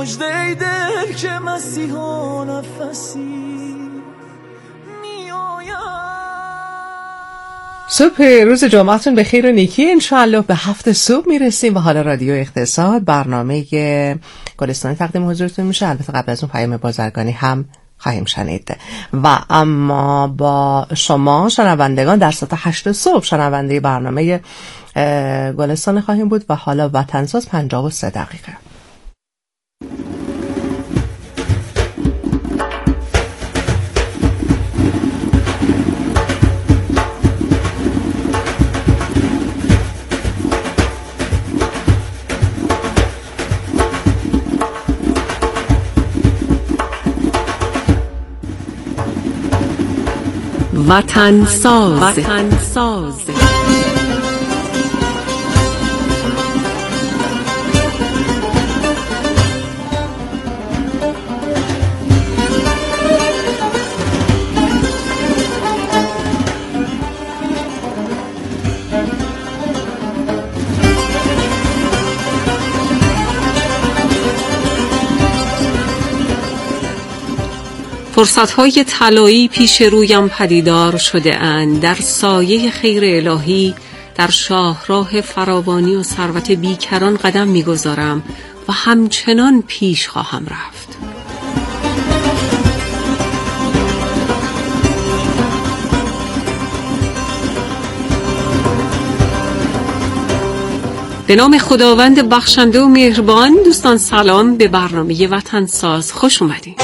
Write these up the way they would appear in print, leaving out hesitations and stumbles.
مژده دل که مسیحا نفسی صبح روز جمعتون به خیر و نیکی. انشاءالله به 7 صبح میرسیم و حالا رادیو اقتصاد برنامه گلستان تقدیم حضورتون میشه. البته قبل از اون پیام بازرگانی هم خواهیم شنید و اما با شما شنوندگان در ساعت 8 صبح شنونده برنامه گلستان خواهیم بود و حالا وطنساز 53 دقیقه. وطنساز فرصت‌های طلایی پیش رویم پدیدار شده اند. در سایه خیر الهی در شاهراه فراوانی و ثروت بیکران قدم می‌گذارم و همچنان پیش خواهم رفت. به نام خداوند بخشنده و مهربان. دوستان سلام، به برنامه وطنساز خوش اومدید.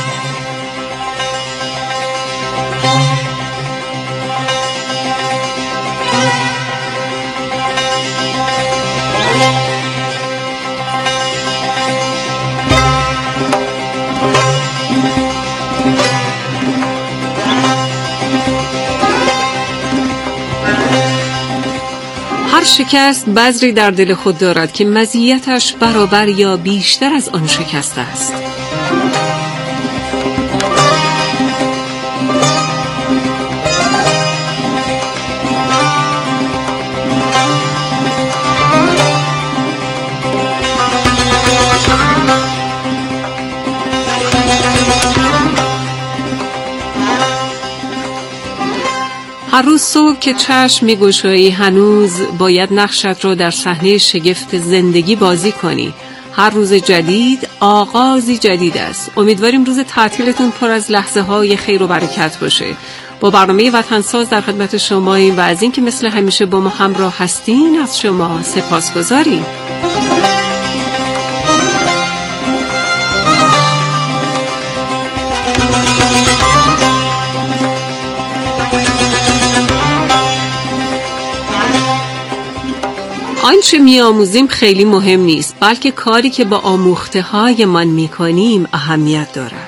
هر شکست بذری در دل خود دارد که مزیتش برابر یا بیشتر از آن شکست است. هر روز صبح که چشم می‌گشایی هنوز باید نقشت رو در صحنه شگفت زندگی بازی کنی. هر روز جدید آغازی جدید است. امیدواریم روز تعطیلتون پر از لحظه‌های خیر و برکت باشه. با برنامه وطنساز در خدمت شماییم و از اینکه مثل همیشه با ما همراه هستین از شما سپاسگزاریم. آنچه می‌آموزیم خیلی مهم نیست، بلکه کاری که با آموخته من می‌کنیم اهمیت دارد.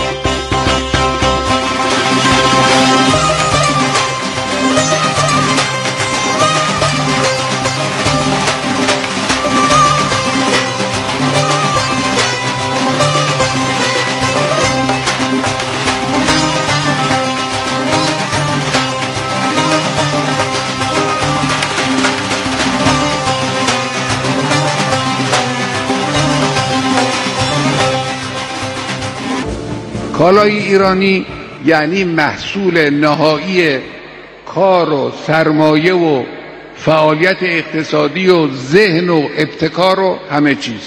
کالای ایرانی یعنی محصول نهایی کار و سرمایه و فعالیت اقتصادی و ذهن و ابتکار و همه چیز.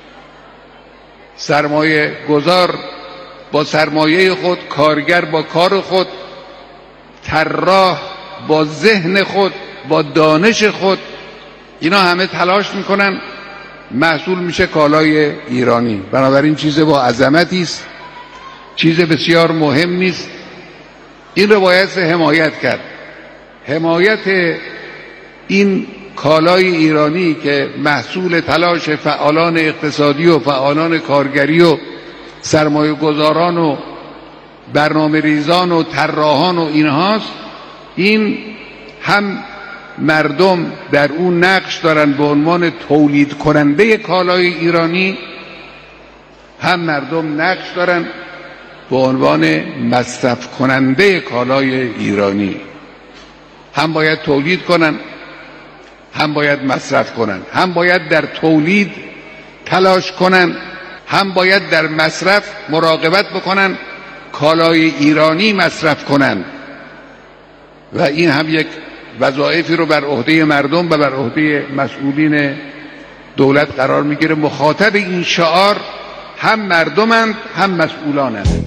سرمایه گذار با سرمایه خود، کارگر با کار خود، طراح با ذهن خود، با دانش خود، اینا همه تلاش میکنن، محصول میشه کالای ایرانی. بنابراین چیز با عظمتی است، چیز بسیار مهم نیست. این رو باید حمایت کرد. حمایت این کالای ایرانی که محصول تلاش فعالان اقتصادی و فعالان کارگری و سرمایه گذاران و برنامه ریزان و طراحان و اینهاست، این هم مردم در اون نقش دارن به عنوان تولید کننده کالای ایرانی، هم مردم نقش دارن به عنوان مصرف کننده کالای ایرانی. هم باید تولید کنن، هم باید مصرف کنن، هم باید در تولید تلاش کنن، هم باید در مصرف مراقبت بکنن کالای ایرانی مصرف کنن و این هم یک وظایفی رو بر عهده مردم و بر عهده مسئولین دولت قرار میگیره. مخاطب این شعار هم مردمند هم مسئولانند.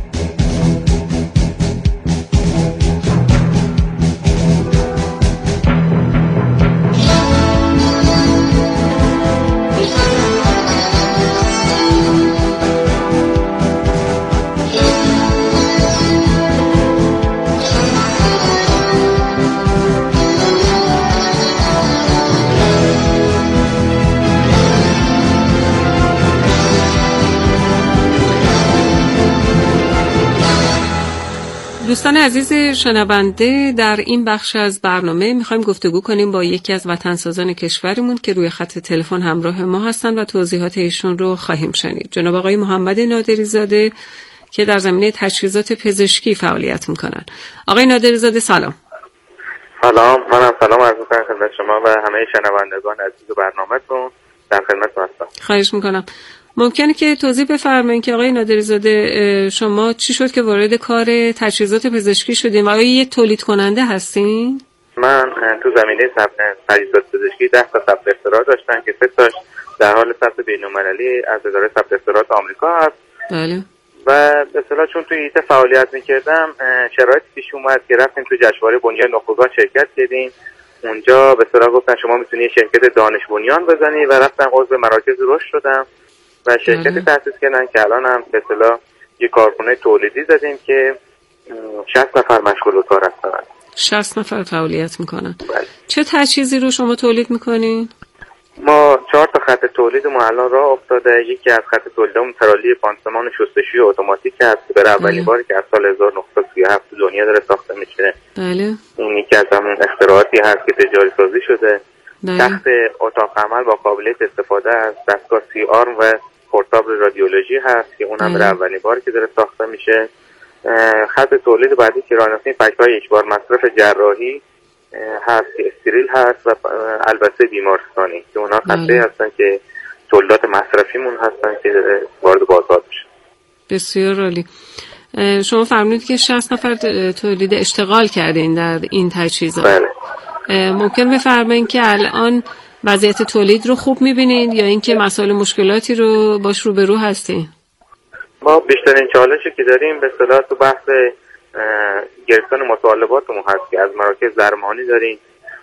دوستان عزیز شنونده، در این بخش از برنامه میخوایم گفتگو کنیم با یکی از وطنسازان کشورمون که روی خط تلفن همراه ما هستن و توضیحات ایشون رو خواهیم شنید. جناب آقای محمد نادری زاده که در زمینه تجهیزات پزشکی فعالیت میکنن. آقای نادری زاده سلام. سلام، منم سلام عرض میکنم خدمت شما و همه شنوندگان عزیز برنامه‌تون. در خدمتتون هستم. خواهش میکنم. ممکنه که توضیح بفرمایید که آقای نادری زاده شما چی شد که وارد کار تجهیزات پزشکی شدین و آیا یک تولید کننده هستین؟ من تو زمینه تجهیزات پزشکی 10 تا ثبت اختراع داشتم که 3 تاش در حال ثبت بین‌المللی از اداره ثبت اختراعات آمریکا هست. بله. و به اصطلاح چون توی ایت فعالیت می‌کردم شرایطی پیش اومد که رفتیم تو جشنواره بنیان نخبگان شرکت کردیم. اونجا به اصطلاح گفتن شما می‌تونی شرکت دانش بنیان بزنی و رفتم عضو مراکز رشد شدم و شرکتی تأسیس کردن که الان هم به اصطلاح یک کارخونه تولیدی زدیم که 60 نفر مشغول کار هستن. 60 نفر فعالیت میکنن. بله. چه تجهیزی رو شما تولید میکنین؟ ما 4 تا خط تولید ما الان راه افتاده. یکی از خط تولیدمون ترالی پانسمان شستشوی اتوماتیک هست که برای اولین باری که از سال 1937 تو دنیا داره ساخته میشه. بله. این یکی از همون اختراعاتی هست که تجاری سازی شده. بله. تخت اتاق عمل با قابلیت استفاده از دستگاه سی آرم و پورتابل رادیولوژی هست که اون هم برای اولین باری که داره ساخته میشه. خط تولید بعدی که رانندگی پک‌های یک بار مصرف جراحی هست که استریل هست و البته بیمارستانی که اونا خطی هستن که تولیدات مصرفیمون هستن که وارد بازار میشه. بسیار عالی. شما فرمودید که 60 نفر تولید اشتغال کردین در این تجهیزات. بله. ممکن بفرمایید که الان وضعیت تولید رو خوب میبینین یا اینکه مسائل مشکلاتی رو باش روبرو هستین؟ ما بیشترین چالشی که داریم به اصطلاح تو بحث گرفتن مطالباتمون هست که از مراکز درمانی داریم.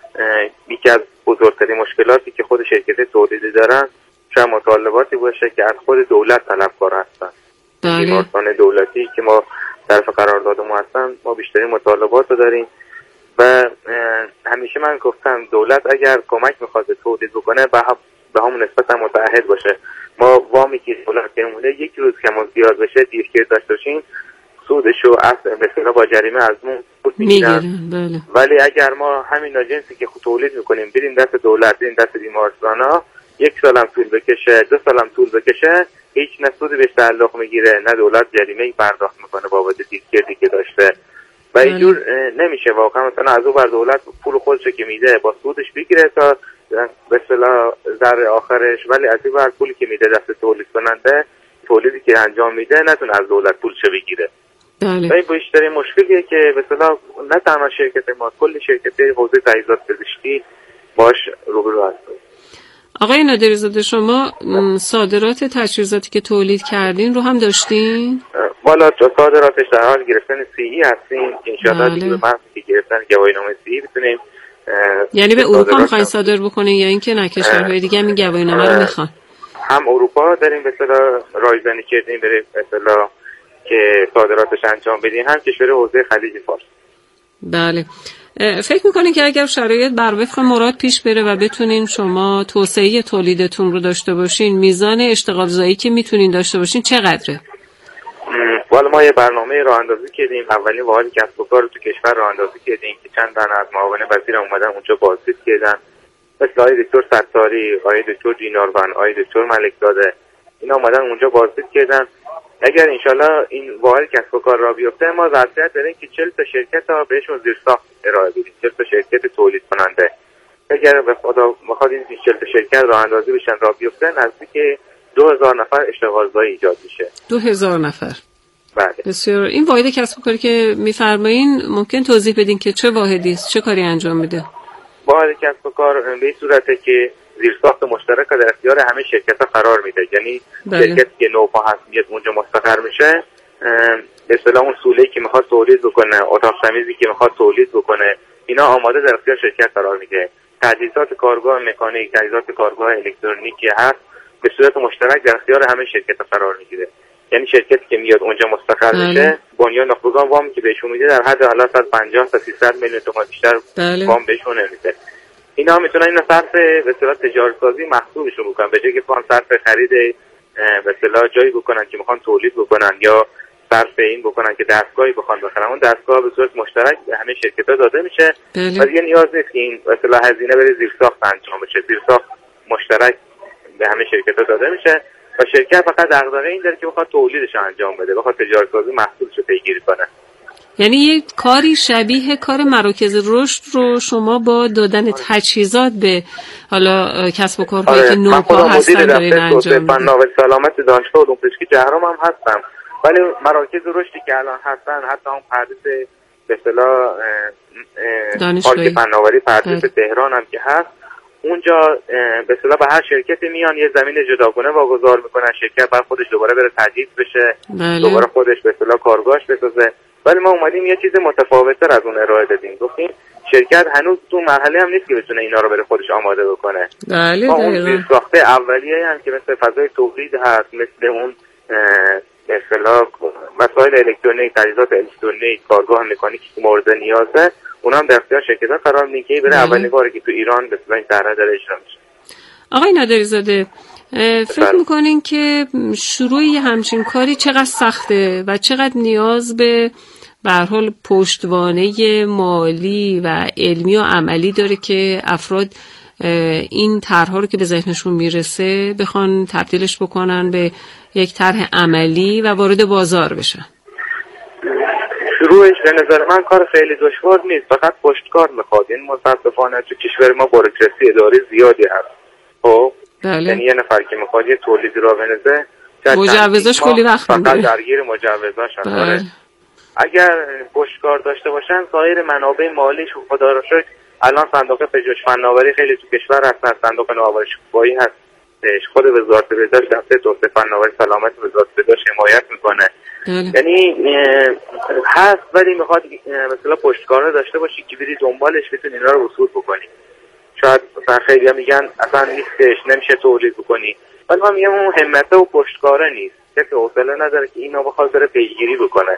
یکی از بزرگترین مشکلاتی که خود شرکت تولیدی دارن شاید مطالباتی باشه که از خود دولت طلبکار هستن. بیمارستان دولتی که ما طرف قراردادمون هستن ما بیشترین مطالبات رو داریم و همیشه من گفتم دولت اگر کمک میخواد تولید بکنه به همون نسبت هم متعهد باشه. ما وامی که دولت گرمونه یک روز که ما زیاد بشه دیرگیر داشته باشیم سودشو اصلا به اصطلاح با جریمه ازمون خود میگیرن. بله. ولی اگر ما همین جنسی که تولید میکنیم بریم دست دولت بریم دست بیمارستانا 1 سالم طول بکشه 2 سالم طول بکشه هیچ نه سودی بهش تعلق میگیره نه دولت جریمه پرداخت میکنه بابت دیرگیری که داشته و اینجور نمیشه. واقعا مثلا از اون بر دولت پول خودشو که میده با سودش بگیره تا به اصطلاح ذره آخرش، ولی از این بر پولی که میده دست تولید کننده تولیدی که انجام میده نتونه از دولت پولشو بگیره. بله. این بیشترین مشکلیه که به اصطلاح نه تنها شرکت ما کل شرکت حوزه تجهیزات پزشکی باش روبرو هستن. آقای نادری زاده شما صادرات تجهیزاتی که تولید کردین رو هم داشتین؟ والا صادراتش در حال گرفتن سی هستیم که انشاءالله دیگه به محض که گرفتن گواهینامه سی بتونیم. یعنی به اروپا میخواین صادر بکنین یا اینکه نه کشورهای دیگه هم این گواهینامه رو میخوان؟ هم اروپا داریم به اصطلاح رایزنی کردیم به اصطلاح که صادراتش انجام بدیم، هم کشور حوزه خلیج فارس. بله. فکر میکنین که اگر شرایط بر وفق مراد پیش بره و بتونین شما توسعه تولیدتون رو داشته باشین میزان اشتغال زایی که میتونین داشته باشین چقدره؟ والا ما یه برنامه راه اندازی کردیم. اولین واحد کسب و کار رو تو کشور راه اندازی کردیم که چند تن از معاون وزیر اومدن اونجا بازدید کردن، مثل آقای دکتر ستاری، آقای دکتر دیناروند، آقای دکتر ملکزاده، اینا اومدن اونجا بازدید کردن. اگر انشالله این واحد کسب و کار را بیفته ما ظرفیت داریم که 40 تا شرکت ها بهشون زیرساخت ارائه بدیم، 40 تا شرکت تولید کننده. اگر به خدا بخواد این 40 تا شرکت راه اندازی بشن را بیفته نزدیک 2000 نفر اشتغالزایی ایجاد میشه. 2000 نفر. بله. بسیار. این واحد کسب و کاری که میفرمایین ممکن توضیح بدین که چه واحدی است، چه کاری انجام میده؟ واحد کسب و کار به این صورته که زیرساخت مشترک در اختیار همه شرکت‌ها قرار میده. یعنی شرکتی که نوپا هست میاد اونجا مستقر میشه، به اصطلاح اون سوله‌ای که میخواد تولید بکنه، اتاق تمیزی که میخواد تولید بکنه، اینا آماده در اختیار شرکت قرار میده. تجهیزات کارگاه مکانیک، تجهیزات کارگاه الکترونیکی هست به صورت مشترک در اختیار همه شرکت‌ها قرار میگیره. یعنی شرکتی که میاد اونجا مستقر میشه، بنیان نخبگان وامی که بهشون میده در حد حالا 150 تا 300 میلیون تومان بیشتر وام بهشون نمیده. اینا میتونن این صرف به اصطلاح تجارت سازی محصولشون بکنن، به جای که بخوان صرف خرید به اصطلاح جایی بکنن که میخوان تولید بکنن یا صرف این بکنن که دستگاهی بخوان بخرن، اون دستگاه به صورت مشترک به همه شرکت‌ها داده میشه و دیگه نیاز نیست که این به اصطلاح هزینه بره زیرساخت انجام بشه. زیرساخت مشترک به همه شرکت‌ها داده میشه و شرکت فقط دغدغه این داره که بخواد تولیدش انجام بده، بخواد تجارت سازی محصولش رو پیگیری کنه. یعنی یک کاری شبیه کار مراکز رشد رو شما با دادن تجهیزات به حالا کسب و کارهایی که نوپا هستن دارین انجام میدین. فناوری سلامت دانشگاه علوم پزشکی جهرم هم هستم، ولی مراکز رشدی که الان هستن حتی اون پردیس به اصطلاح پارک فناوری پردیس تهران هم که هست، اونجا به اصطلاح به هر شرکتی میان یه زمین جداگانه واگذار میکنن، شرکت بعد خودش دوباره بره تجهیز بشه، دوباره خودش به اصطلاح کارگاهش بسازه. ولی ما اومدیم یه چیز متفاوت‌تر از اون ارائه دادیم. گفتیم شرکت هنوز تو مرحله هم نیست که بتونه اینا رو بره خودش آماده بکنه. ما اون زیرساخت اولیه هم که مثل فضای تولید هست، مثل اون به اصطلاح وسایل الکترونیک، تجهیزات الکترونیک، کارگاه مکانیکی که مورد نیازه، اونها هم در اختیار شرکت‌ها قرار میگیره که بره اولین باری که تو ایران به اصطلاح این طرح داره اجرا میشه. آقای نادری زاده، فکر میکنین که شروع یه همچین کاری چقدر سخته و چقدر نیاز به هر حال پشتوانه مالی و علمی و عملی داره که افراد این طرح‌ها رو که به ذهنشون میرسه بخوان تبدیلش بکنن به یک طرح عملی و وارد بازار بشن؟ شروعش به نظر من کار خیلی دشوار نیست، فقط پشتکار میخواد. این متاسفانه تو کشور ما بوروکراسی اداری زیادی هست. خب یعنی یه نفر که میخواد یه تولیدی را بنزه مجوزاش کلی وقت فقط درگیر مجوزاش هست. اگر پشتکار داشته باشن سایر منابع مالیش خدا را شکر الان صندوق پژوهش فناوری خیلی تو کشور هست، صندوق نوآوری شکوفایی هست، خود وزارت بهداشت دسته توسعه فناوری سلامت وزارت بهداشت حمایت میکنه. یعنی هست، ولی میخواد مثلا پشتکار داشته باشی که بری دنبالش بتونی اینا رو وصول بکنی. شاید مثلا خیلی هم میگن اصلا نیستش، نمیشه تولید بکنی، ولی من میگم اون همته و پشتکاره نیست، کسی حوصله نداره که اینا بخواد بره پیگیری بکنه.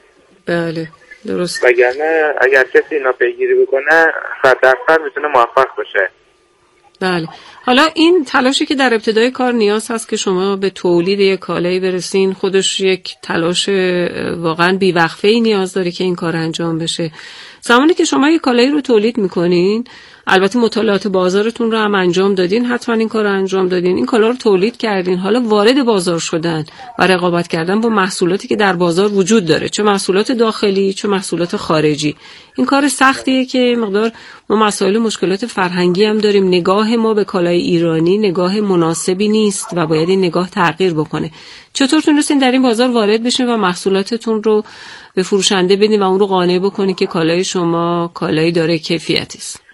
بله درست. وگرنه اگر کسی اینا پیگیری بکنه 100% میتونه موفق بشه. بله. حالا این تلاشی که در ابتدای کار نیاز هست که شما به تولید یک کالایی برسین، خودش یک تلاش واقعا بی‌وقفه‌ای نیاز داره که این کار انجام بشه. زمانی که شما یک کالایی رو تولید میکنین، البته مطالعات بازارتون رو هم انجام دادین، حتما این کار رو انجام دادین، این کالا رو تولید کردین، حالا وارد بازار شدن و رقابت کردن با محصولاتی که در بازار وجود داره، چه محصولات داخلی چه محصولات خارجی. این کار سختیه که مقدار ما مسائل و مشکلات فرهنگی هم داریم. نگاه ما به کالای ایرانی نگاه مناسبی نیست و باید این نگاه تغییر بکنه. چطور تونستین در این بازار وارد بشین و محصولاتتون رو به فروشنده بدین و اون رو قانع بکنین که کالای شما کالایی داره کیفیتی است؟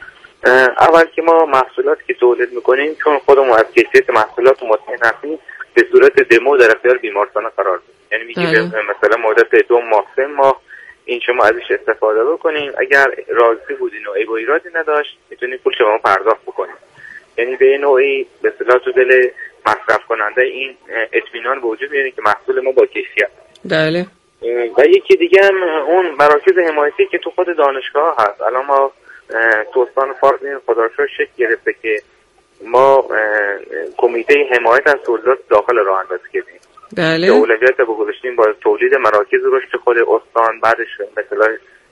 اول که ما محصولاتی که تولید میکنیم چون خودمون از کیفیت محصولات مطمئن هستیم به صورت دمو در اختیار بیمارستان قرار میدیم. یعنی میگیم مثلا مدت 2 ماه 3 ماه این شما ازش استفاده بکنین، اگر راضی بودین و عیب و ایرادی نداشت میتونین پول شما پرداخت بکنین. یعنی به نوعی به اصطلاح تو دل مصرف کننده این اطمینان به وجود میاد که محصول ما با کیفیت. بله. و یکی دیگه هم اون مراکز حمایتی که تو خود دانشگاه هست. الان ما تو استان فارس خدا رو شکر شکل گرفته که ما کمیته حمایت از تولیدات داخل راه اندازی کردیم. بله. که اولویت به گذاشتیم با تولید مراکز رشد خود استان، بعدش مثلا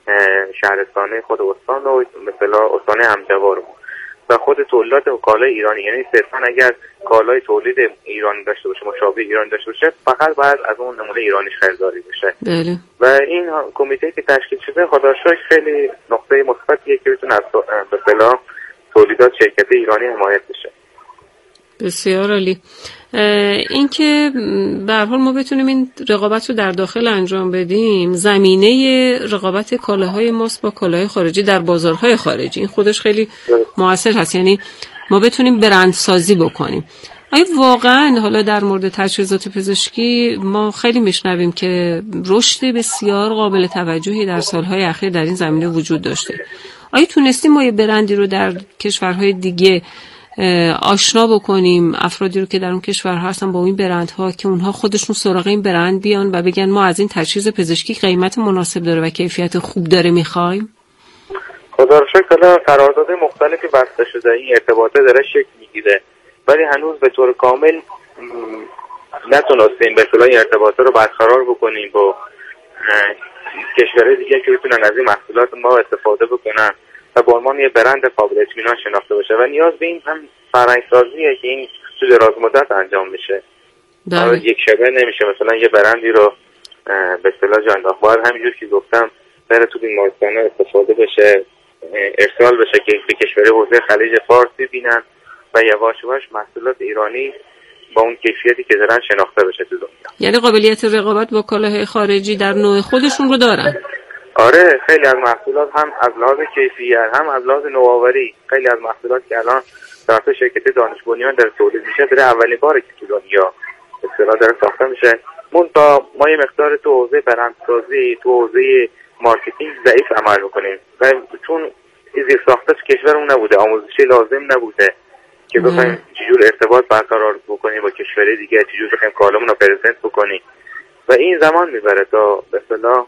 شهرستانه خود استان و مثلا استان همجوار و خود تولیدات کالای ایرانی. یعنی صرفا اگر کالای تولید ایرانی داشته باشه، مشابه ایرانی داشته باشه، فقط باید از اون نمونه ایرانیش خریداری بشه. بله. و این کمیته که تشکیل شده خدا رو شکر خیلی نقطه مثبتیه که بتونه از به اصطلاح تولیدات شرکت ایرانی حمایت بشه. بسیار عالی. اینکه به هر حال ما بتونیم این رقابت رو در داخل انجام بدیم، زمینه رقابت کالاهای ماست با کالاهای خارجی در بازارهای خارجی، این خودش خیلی موثر هست. یعنی ما بتونیم برندسازی بکنیم. آیا واقعا حالا در مورد تجهیزات پزشکی ما خیلی میشنویم که رشد بسیار قابل توجهی در سالهای اخیر در این زمینه وجود داشته. آیا تونستیم ما یه برندی رو در کشورهای دیگه آشنا بکنیم، افرادی رو که در اون کشورها هستن با این برندها، که اونها خودشون سراغ این برند بیان و بگن ما از این تجهیز پزشکی قیمت مناسب داره و کیفیت خوب داره میخوایم؟ خدا رو شکر قرارداد مختلفی بسته شده، این ارتباطه داره شکل میگیره، ولی هنوز به طور کامل نتونستیم به اصطلاح این ارتباطه رو برقرار بکنیم با کشورهای دیگه که بتونن از این محصولات ما استفاده بکنن و به عنوان یه برند قابل اطمینان شناخته بشه و نیاز به این هم فرهنگ‌سازیه که این تو دراز مدت انجام میشه. یک شبه نمیشه مثلا یه برندی رو به اصطلاح جان انداخت. باید همینجور که گفتم بره تو بیمارستان‌ها استفاده بشه، ارسال بشه که به کشورهای حوزه خلیج فارس ببینن و یواش یواش محصولات ایرانی با اون کیفیتی که دارن شناخته بشه تو دنیا. یعنی قابلیت رقابت با کالاهای خارجی در نوع خودشون رو دارن. آره، خیلی از محصولات هم از لحاظ کیفیت هم از لحاظ نوآوری، خیلی از محصولات که الان توسط شرکت دانش بنیان در تولید میشه داره اولین باره که تو دنیا اصطلاح داره ساخته میشه. ما یه مقدار تو حوزه برندسازی، تو حوزه مارکتینگ ضعیف عمل میکنیم و چون زیر ساخته تو کشورمون نبوده، آموزشی لازم نبوده که بخوایم چجور ارتباط برقرار بکنیم با کشور دیگه، چجور بخوایم کالامون رو پرزنت بکنیم و این زمان میبره تا به اصطلاح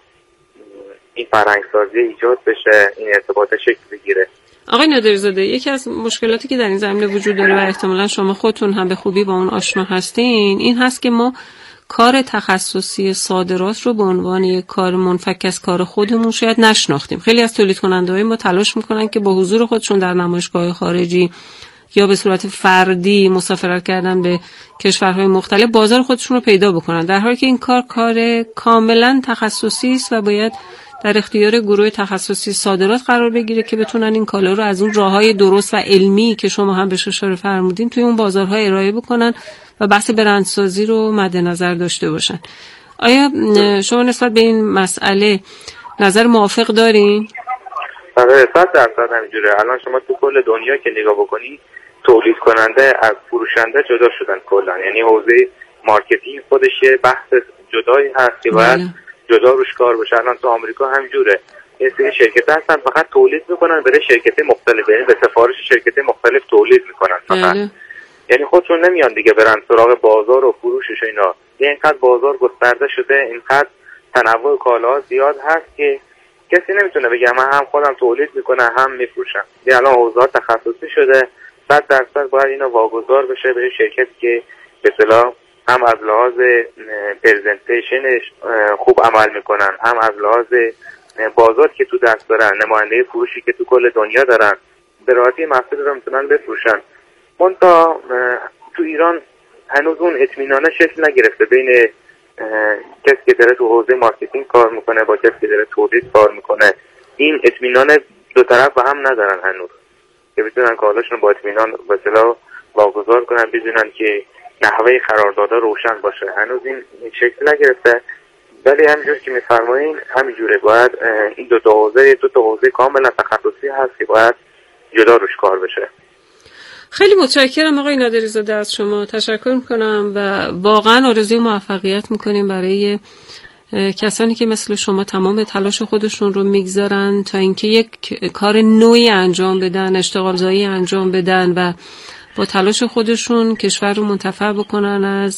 این فرهنگسازی ایجاد بشه، این ارتباط شکل بگیره. آقای نادری‌زاده، یکی از مشکلاتی که در این زمینه وجود داره و احتمالاً شما خودتون هم به خوبی با اون آشنا هستین، این هست که ما کار تخصصی صادرات رو به عنوان یک کار منفک از کار خودمون شاید نشناختیم. خیلی از تولید کننده‌های ما تلاش میکنن که با حضور خودشون در نمایشگاه خارجی یا به صورت فردی مسافرت کردن به کشورهای مختلف بازار خودشون رو پیدا بکنن، در حالی که این کار کاملا تخصصی است و باید در اختیار گروه تخصصی صادرات قرار بگیره که بتونن این کالا رو از اون راههای درست و علمی که شما هم بهش اشاره فرمودین توی اون بازارها ارائه بکنن و بحث برندسازی رو مد نظر داشته باشن. آیا شما نسبت به این مسئله نظر موافق دارین؟ آره، 100% همینجوره. الان شما تو کل دنیا که نگاه بکنی تولید کننده از فروشنده جدا شدن کلا، یعنی حوزه مارکتینگ خودش یه بحث جدایی هست که باید جدا روش کار بشه. الان تو آمریکا همینجوره، یه سری شرکت‌ها هستن فقط تولید میکنن برای شرکت مختلف، یعنی به سفارش شرکت مختلف تولید میکنن فقط. یعنی خودشون نمیان دیگه برن سراغ بازار و فروشش و اینا. اینقدر بازار گسترده شده، اینقدر تنوع کالاها زیاد هست که کسی نمیتونه بگه من هم خودم تولید میکنم هم میفروشم. دیگه الان حوزه تخصصی شده، 100% باید اینا واگذار بشه به شرکتی که به اصطلاح هم از لحاظ پرزنتیشنش خوب عمل میکنن، هم از لحاظ بازار که تو دست دارن، نماینده فروشی که تو کل دنیا دارن، به راحتی محصول رو میتونن بفروشن. منتها تو ایران هنوز اون اطمینانه شکل نگرفته بین کسی که داره تو حوزه مارکتینگ کار میکنه با کسی که داره تولید کار میکنه. این اطمینان دو طرف به هم ندارن هنوز که بتونن کالاشون با اطمینان به اصطلاح واگذار کنن، بدونن که نحوه قراردادها روشن باشه. هنوز این شکل نگرفته، ولی همینجور که میفرمایین همینجوره. باید این دو تا حوزه کاملا تخصصی هست که باید جدا روش کار بشه. خیلی متشکرم آقای نادری‌زاده، از شما تشکر میکنم و واقعا آرزوی موفقیت میکنیم برای کسانی که مثل شما تمام تلاش خودشون رو میگذارن تا اینکه یک کار نوعی انجام بدن، اشتغالزایی انجام بدن و با تلاش خودشون کشور رو منتفع بکنن از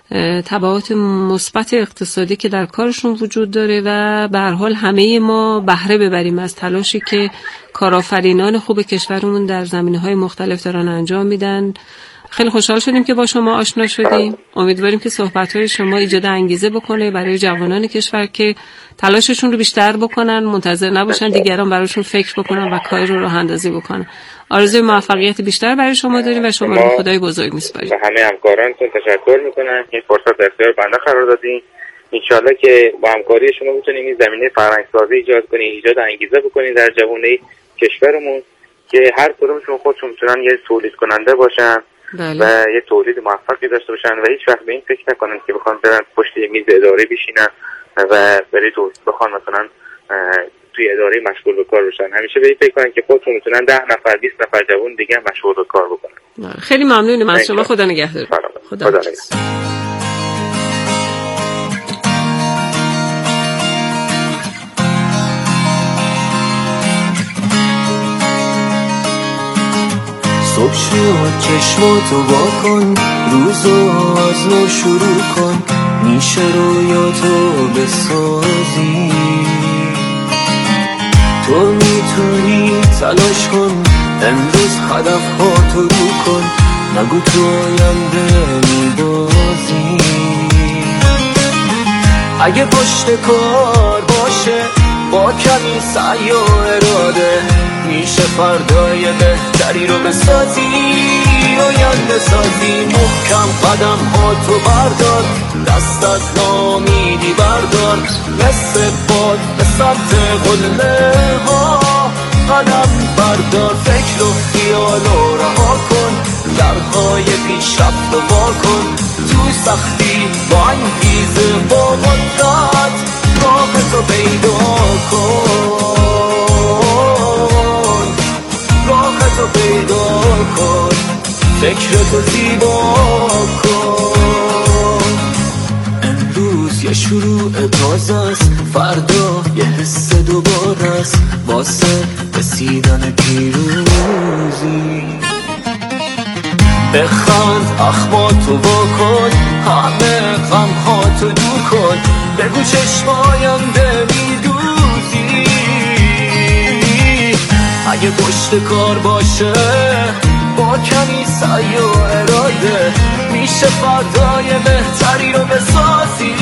تبعات مثبت اقتصادی که در کارشون وجود داره و به هر حال همه ما بهره ببریم از تلاشی که کارآفرینان خوب کشورمون در زمینه‌های مختلف دارن انجام میدن. خیلی خوشحال شدیم که با شما آشنا شدیم. امیدواریم که صحبت‌های شما ایجاد انگیزه بکنه برای جوانان کشور که تلاششون رو بیشتر بکنن، منتظر نباشن دیگران براشون فکر بکنن و کاری رو راه اندازی بکنن. آرزوی موفقیت بیشتر برای شما داریم و شما رو خدای بزرگ می‌سپاریم. همه همکارانتون تشکر می‌کنم که فرصت در اختیار بنده قرار دادین. ان شاءالله که با همکاری شما بتونیم این زمینه فرهنگ‌سازی ایجاد کنیم، ایجاد انگیزه بکنیم در جوانای کشورمون که هر کدومشون خودشون میتونن یه تولید کننده باشن بله. و یه تولید موفقی داشته باشن و هیچ وقت به این فکر نکنن که بخوان برن پشت یه میز اداره بشینن و برای بخوان مثلا توی اداره مشغول به کار بشن. همیشه به این فکر کنن که خودشون میتونن 10 نفر 20 نفر جوان دیگه مشغول به کار بکنن. خیلی ممنونم از شما. خدا نگهدار. خدا نگهدار. صبح شد چشماتو وا کن، روزو از نو شروع کن، میشه رویاتو بسازی. تو میتونی تلاش کن، امروز هدفهاتو رو کن، نگو تو آینده میبازی. اگه پشت کار باشه با کمی سعی و اراده، میشه فردای بهتری رو بسازی. آینده سازی، محکم قدم ها تو بردار، دست از ناامیدی بردار، مثل باد به سمت قله ها قدم بردار. فکر و خیال رو رها کن، درهای پیشرفت رو وا کن، تو سختی با انگیزه با قدرت راه تو پیدا کن، راه تو پیدا کن، فکر تو زیبا کن. امروز یه شروع تازه است، فردا یه حس دوباره است، واسه رسیدن پیروزی. بخند اخماتو وا کن، همه غمهاتو دور کن، بگو چشماینده میدوزی. اگه پشت کار باشه با کمی سعی و اراده، میشه فردای بهتری رو بسازی.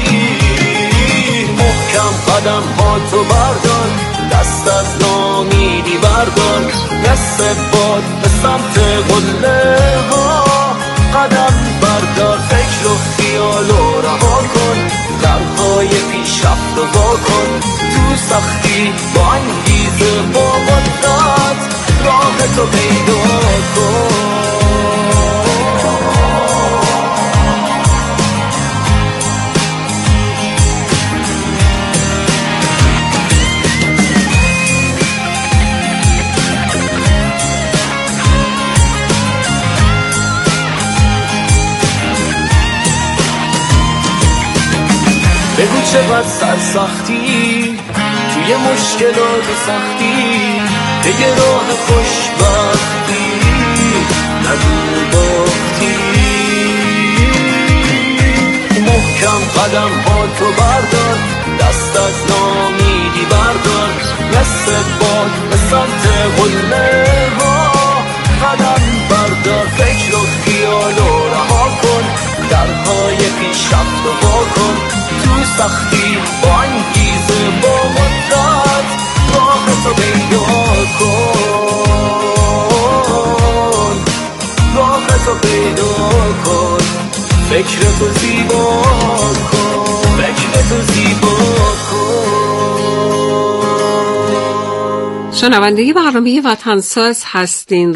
محکم قدم ها تو بردار، دست از ناامیدی بردار، مثل باد به سمت قله ها قدم بردار. فکر و خیال رو رها کن، درهای پیشرفت رو وا کن، تو سختی با انگیزه با قدرت راه تو پیدا کن. بگو چقدر سرسختی توی مشکلات سختی، به یه راه خوشبختی نگو باختی. محکم قدم ها تو بردار، دست از ناامیدی بردار، مثل باد به سمت قله ها قدم بردار. فکر و خیال رو رها کن، درهای پیشرفت رو وا کن، تو سختی با انگیزه با قدرت راه تو پیدا کن، راه تو پیدا کن، فکر تو زیبا کن، فکر تو زیبا کن. شنونده برنامه وطنساز هستین.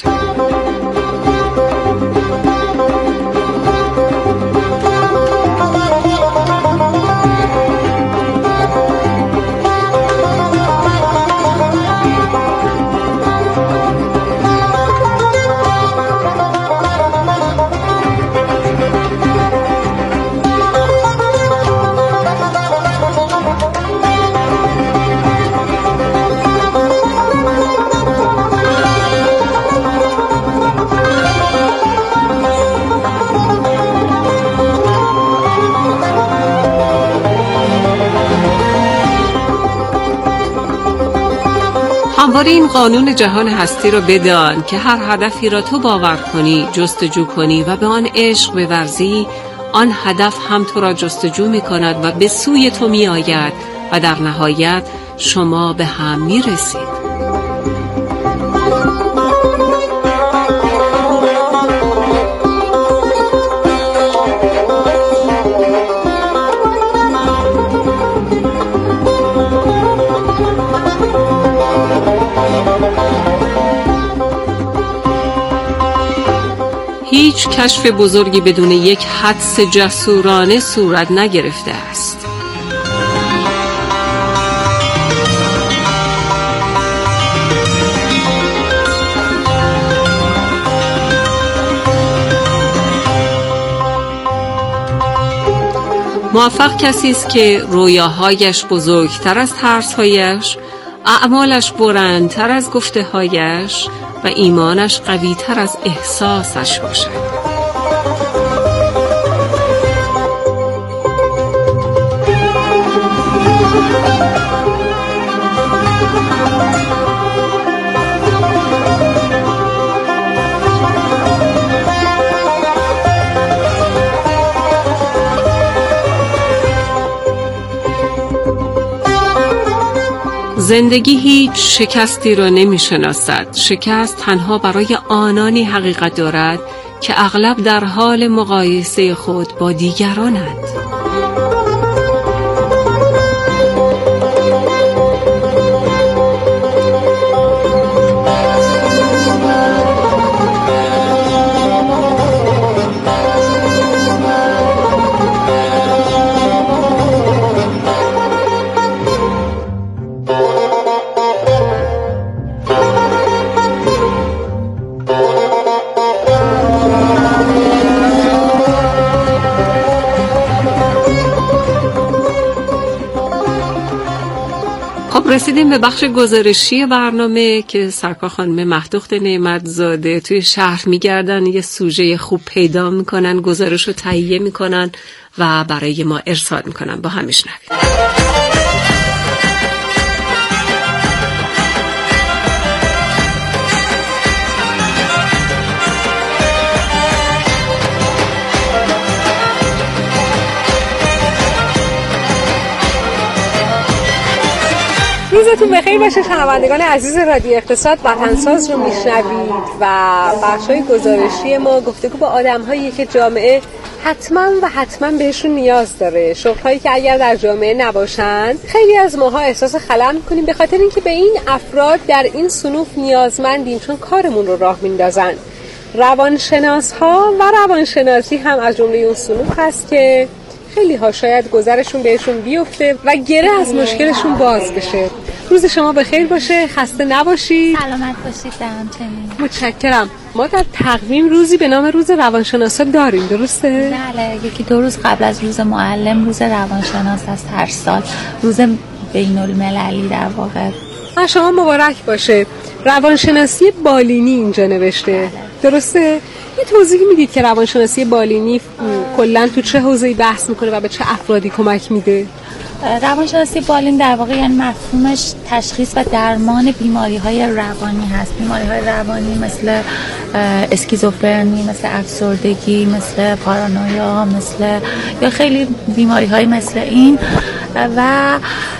همواره این قانون جهان هستی را بدان که هر هدفی را تو باور کنی، جستجو کنی و به آن عشق بورزی، آن هدف هم تو را جستجو می کند و به سوی تو می آید و در نهایت شما به هم می رسید. هیچ کشف بزرگی بدون یک حدس جسورانه صورت نگرفته است. موفق کسی است که رویاهایش بزرگتر از ترسهایش، اعمالش بلندتر از گفته‌هایش و ایمانش قوی‌تر از احساسش باشد. زندگی هیچ شکستی را نمی شناسد. شکست تنها برای آنانی حقیقت دارد که اغلب در حال مقایسه خود با دیگرانند. رسیدیم به بخش گزارشی برنامه که سرکار خانم مهدوخت نعمتزاده توی شهر میگردن، یه سوژه خوب پیدا میکنن، گزارش رو تهیه میکنن و برای ما ارسال میکنن. با هم میشنویم. روزتون بخیر باشه شنوندگان عزیز رادیو اقتصاد. وطنساز رو میشنوید و بخشای گزارشی ما گفتگو با آدم‌هایی که جامعه حتما بهشون نیاز داره، شغل‌هایی که اگر در جامعه نباشند خیلی از ماها احساس خلأ می‌کنیم به خاطر اینکه به این افراد در این صنوف نیازمندیم، چون کارمون رو راه میندازن. روانشناس‌ها و روانشناسی هم از جمله اون صنوف هست که خیلی ها شاید گذرشون بهشون بیفته و گره از مشکلشون باز بشه. روز شما بخیر باشه، خسته نباشید. سلامت باشید. همچنین. متشکرم. ما در تقویم روزی به نام روز روانشناسا داریم، درسته؟ بله، یکی 2 روز قبل از روز معلم روز روانشناس است هر سال، روز بین‌المللی در واقع. شما مبارک باشه. روانشناسی بالینی اینجا نوشته، درسته؟ یه توضیح میدید که روانشناسی بالینی کلاً تو چه حوزه‌ای بحث میکنه و به چه افرادی کمک میده؟ روانشناسی بالین در واقع یعنی مفهومش تشخیص و درمان بیماری‌های روانی هست. بیماری‌های روانی مثل اسکیزوفرنی، مثل افسردگی، مثل پارانویا، مثل یا خیلی بیماری‌های مثل این و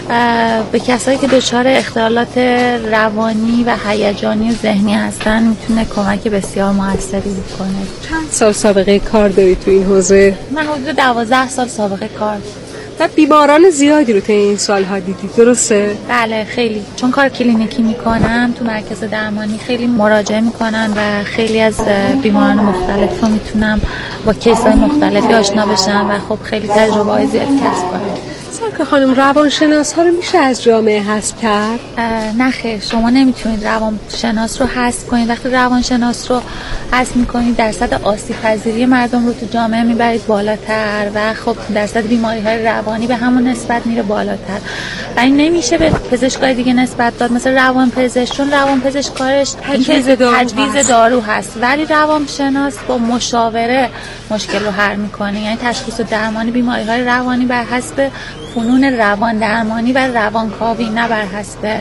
به کسایی که دچار اختلالات روانی و هیجانی و ذهنی هستن میتونه کمک بسیار موثری بکنه. چند سال سابقه کار داری تو این حوزه؟ من حدود 12 سال سابقه کار. و بیماران زیادی رو تا این سالها دیدید، درسته؟ بله خیلی، چون کار کلینیکی میکنم تو مرکز درمانی خیلی مراجعه میکنن و خیلی از بیماران مختلف رو میتونم با کیس‌های مختلفی آشنا بشم و خب خیلی تجربه‌های زیادی کسب کنم. سرکار خانم، روانشناس ها رو میشه از جامعه حذف کرد؟ نه خیر، شما نمیتونید روانشناس رو حذف کنید. وقتی روانشناس رو حذف میکنید درصد آسیب پذیری مردم رو تو جامعه میبرید بالاتر و خب درصد بیماری‌های روانی به همون نسبت میره بالاتر و این نمیشه به پزشکای دیگه نسبت داد، مثل روانپزشک، چون روانپزشک کارش تجویز دارو هست ولی روانشناس با مشاوره مشکل رو حل میکنه، یعنی تشخیص و درمان بیماری‌های روانی بر حسب فنون روان درمانی و روانکاوی، نه بر حسب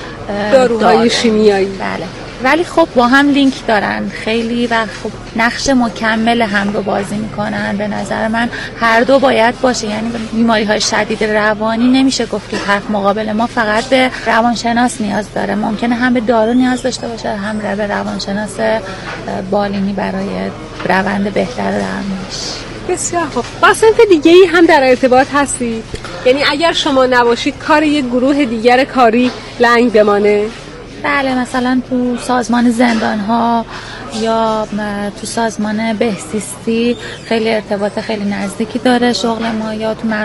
داروهای شیمیایی. بله، ولی خب با هم لینک دارن خیلی و خب نقش مکمل هم رو بازی میکنن. به نظر من هر دو باید باشه، یعنی بیماری‌های شدید روانی نمیشه گفت که طرف مقابل ما فقط به روانشناس نیاز داره، ممکنه هم به دارو نیاز داشته باشه هم به روانشناس بالینی برای روند بهتر درمانش. بسیار خوب. با صنف دیگه ای هم در ارتباط هستی؟ یعنی اگر شما نباشید کار یک گروه دیگر کاری لنگ بمانه؟ بله، مثلا تو سازمان زندان‌ها یا تو سازمان بهزیستی خیلی ارتباط خیلی نزدیکی داره شغل ما، یا تو